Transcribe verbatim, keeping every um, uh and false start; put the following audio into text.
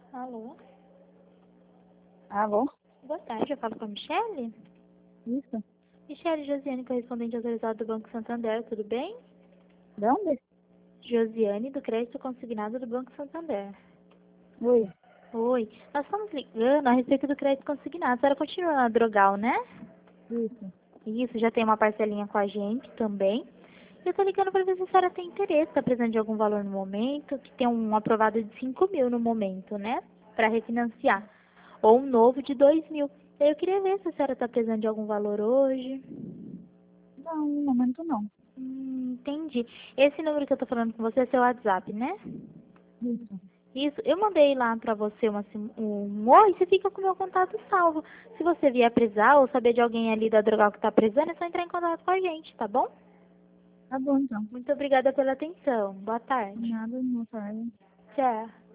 Alô? Alô? Boa tarde, eu falo com a Michele? Isso? Michele Josiane, correspondente autorizado do Banco Santander, tudo bem? De onde? Josiane, do crédito consignado do Banco Santander. Oi. Oi, nós estamos ligando a respeito do crédito consignado. A senhora continua na Drogal, né? Isso. Isso, já tem uma parcelinha com a gente também. Eu tô ligando para ver se a senhora tem interesse, tá precisando de algum valor no momento, que tem um aprovado de cinco mil no momento, né? Para refinanciar. Ou um novo de dois mil. Eu queria ver se a senhora tá precisando de algum valor hoje. Não, no momento não. Hum, entendi. Esse número que eu tô falando com você é seu WhatsApp, né? Isso. Isso, eu mandei lá pra você uma, sim- um oi, você fica com o meu contato salvo. Se você vier precisar ou saber de alguém ali da Drogal que tá precisando, é só entrar em contato com a gente, tá bom? Tá bom, então. Muito obrigada pela atenção. Boa tarde. Nada, não tarde. Tchau.